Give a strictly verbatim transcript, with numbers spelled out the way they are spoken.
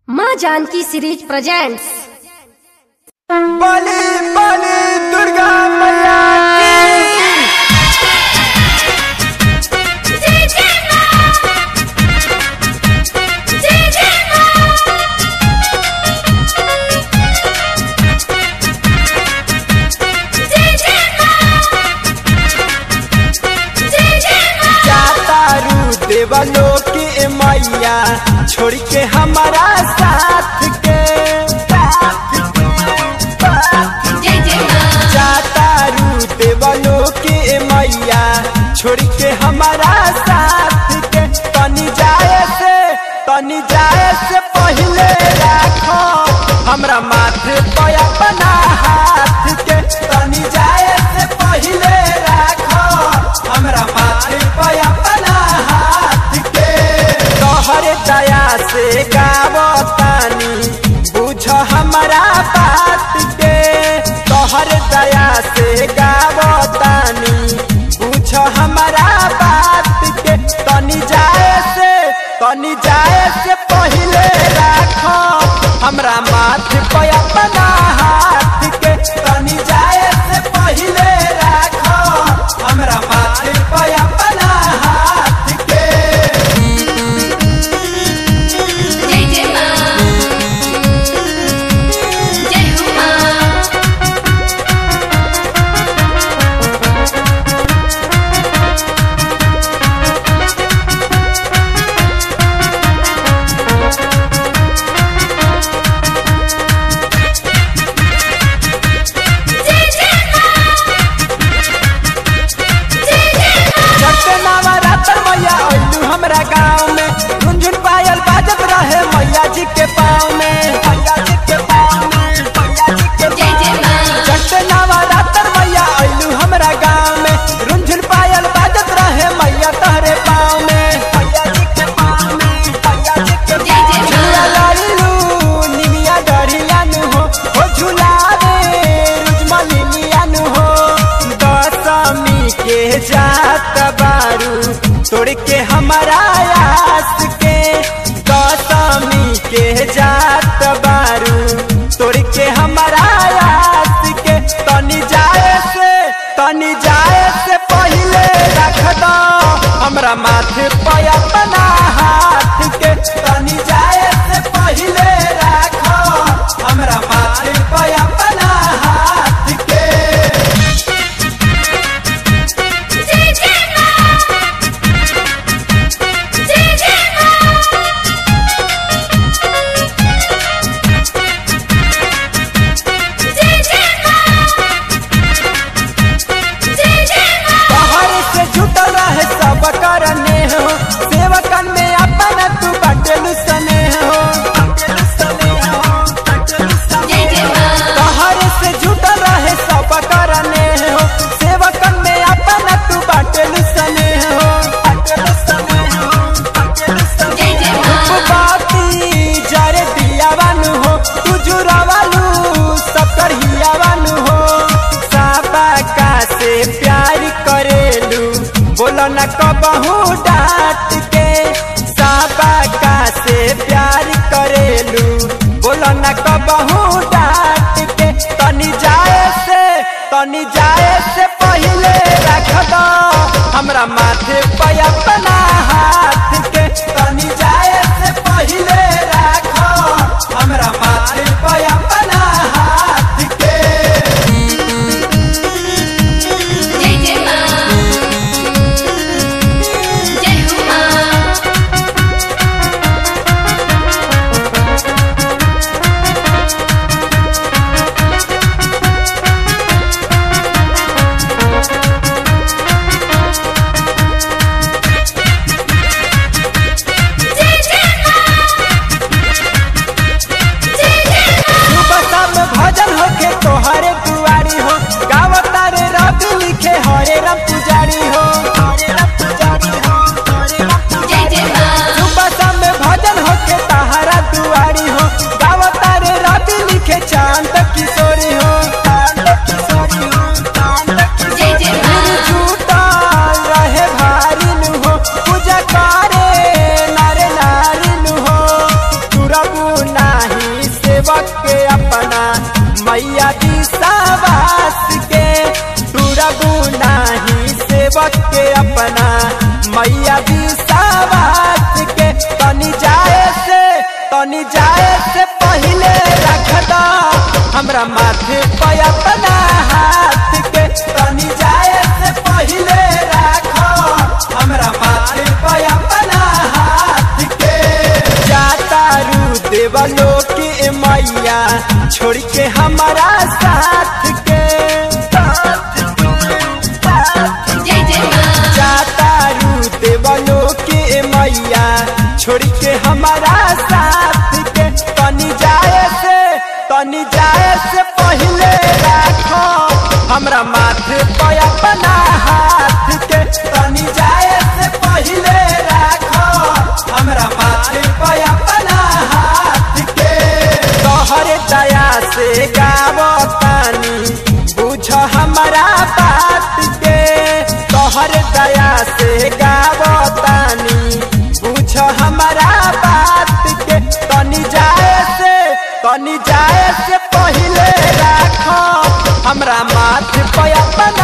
माँ Janki series presents. बली बली दुर्गा मैया देवलो की मैया छोड़ के हमारा साथ के जाता रू देवलो की मैया छोड़ के हमारा साथ के तनी जाए से तनी जाए से पहले राखो हमरा माथे पे अपना हाथ के तनी जाए से पहले राखो हमरा माथे पे अपना तोहरे दया से गावतानी बुझ हमारा बात के तोहरे दया से गावतानी बुझ हमारा बात के तनी जाए से तनी जाए से पहले राखो हमरा माथे पे अपना हाथ के तनी जाए से पहले राखो हमरा माथे पे अपना हाथ के हमरा गाँव में झुनझुन पायल बाजत रहे मैया जी के पाँव में मैया जी के पाँव में मैया जी के चढ़ते नवरात्र मैया आइलू हमरा गाँव में झुनझुन पायल बाजत रहे मैया तहरे पाँव में मैया जी के पाँव में मैया जी के झूला लाइलू निमिया डरिया नु हो हो झूला रे रुजमलिनिया नु हो दशमी के जात बारू तोड़ के हमारा आस के दशमी के जात बारू तोड़ के हमारा आस के तनी जाए से तनी जाए से पहले रख दो हमरा माथे पे अपना हाथ के तनी जाए से पहले रखो हमरा माथे पे अपना हाथ के करने हो सेवकन में अपना तू बटलू सने हो बाहर से जुटल रहे सब करने हो सेवकन में अपना तू बटलू सने हो बाती जरे दियावानु हो तू जुरावालू सब करहियावानु हो साबा का से प्यार करेलू बोलो न कबहू डांट के साबा का से प्यार करेलू बोलो न कबहू डांट के तनी जाए से तनी जाए से पहले रख दो हमरा माथे पे अपना हाथ के तनी जाए से पहले रखो हमरा माथे पे अपना हाथ के तनी जाए से पहले रख दा हमरा माथे पे अपना हाथ के। तनी जाए से पहले रखो हमरा माथे पे अपना हाथ के। जाता रू देवलो की मैया छोड़ के हमारा साथ के। जाता रू देवलो की मैया छोड़ के हमारा साथ के। तनी जाए से तनी जाए से पहले रखो हमरा माथे पे अपना हाथ के। तनी जाए से पहले रखो हमरा माथे पे अपना हाथ के। तोहरे दया से गावो तानी बुझ हमारा बात के। तोहरे दया से गावो तानी बुझ हमारा बात के। तनी जाए से तनी जाए से पहले रखो हमरा माथे पे अपना